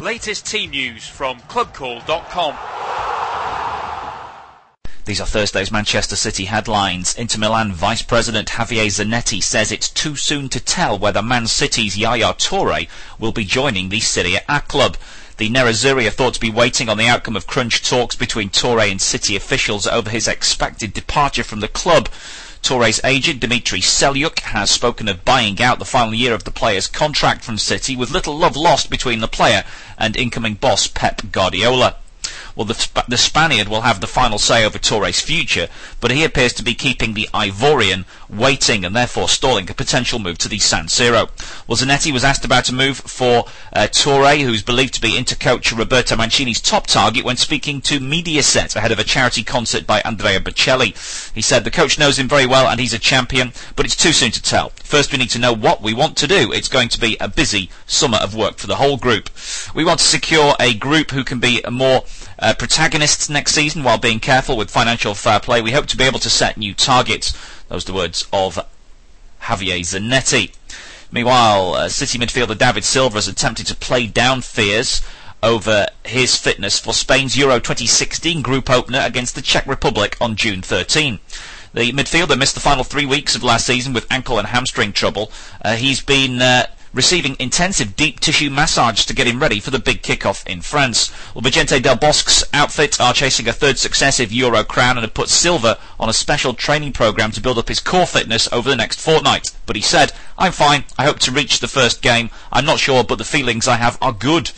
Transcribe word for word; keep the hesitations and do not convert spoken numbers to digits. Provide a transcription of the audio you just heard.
Latest team news from club call dot com. These are Thursday's Manchester City headlines. Inter Milan Vice President Javier Zanetti says it's too soon to tell whether Man City's Yaya Touré will be joining the Serie A club. The Nerazzurri are thought to be waiting on the outcome of crunch talks between Touré and City officials over his expected departure from the club. Touré's agent, Dimitri Selyuk, has spoken of buying out the final year of the player's contract from City, with little love lost between the player and incoming boss Pep Guardiola. Well, the, Sp- the Spaniard will have the final say over Touré's future, but he appears to be keeping the Ivorian waiting and therefore stalling a potential move to the San Siro. Well, Zanetti was asked about a move for uh, Touré, who's believed to be Inter-coach Roberto Mancini's top target, when speaking to Mediaset ahead of a charity concert by Andrea Bocelli. He said the coach knows him very well and he's a champion, but it's too soon to tell. First we need to know what we want to do. It's going to be a busy summer of work for the whole group. We want to secure a group who can be a more Uh, protagonists next season while being careful with financial fair play. We hope to be able to set new targets. Those are the words of Javier Zanetti. Meanwhile, uh, City midfielder David Silva has attempted to play down fears over his fitness for Spain's Euro twenty sixteen group opener against the Czech Republic on June thirteenth. The midfielder missed the final three weeks of last season with ankle and hamstring trouble. Uh, he's been Uh, receiving intensive deep tissue massage to get him ready for the big kick-off in France. Well, Vicente Del Bosque's outfit are chasing a third successive Euro crown and have put Silva on a special training programme to build up his core fitness over the next fortnight. But he said, "I'm fine. I hope to reach the first game. I'm not sure, but the feelings I have are good."